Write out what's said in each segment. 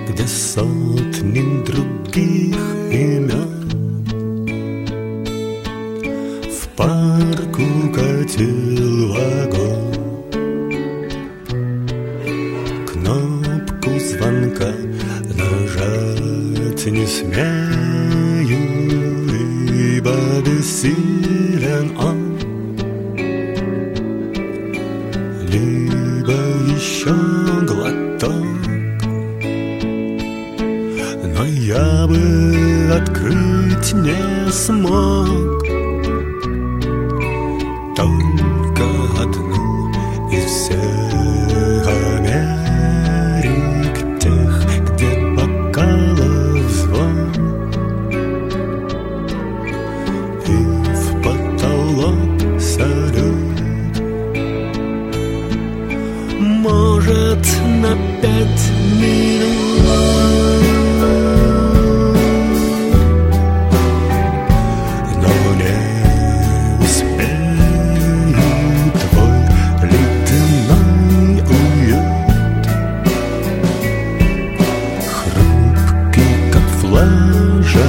где сотни других имен. В парк укатил вагон, кнопку звонка нажать не смею, ибо бессилен он. Либо еще глоток, но я бы открыть не смог только одну из всех Америк, тех, где бокалов звон, и в потолок салют. Может, на 5 минут, но не успею твой ледяной уют, хрупкий, как флажолет.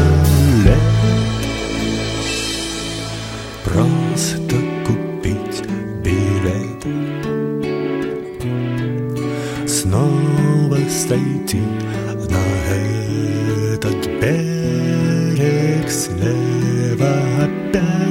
Просто купить билет, снова сойти на этот берег, слева опять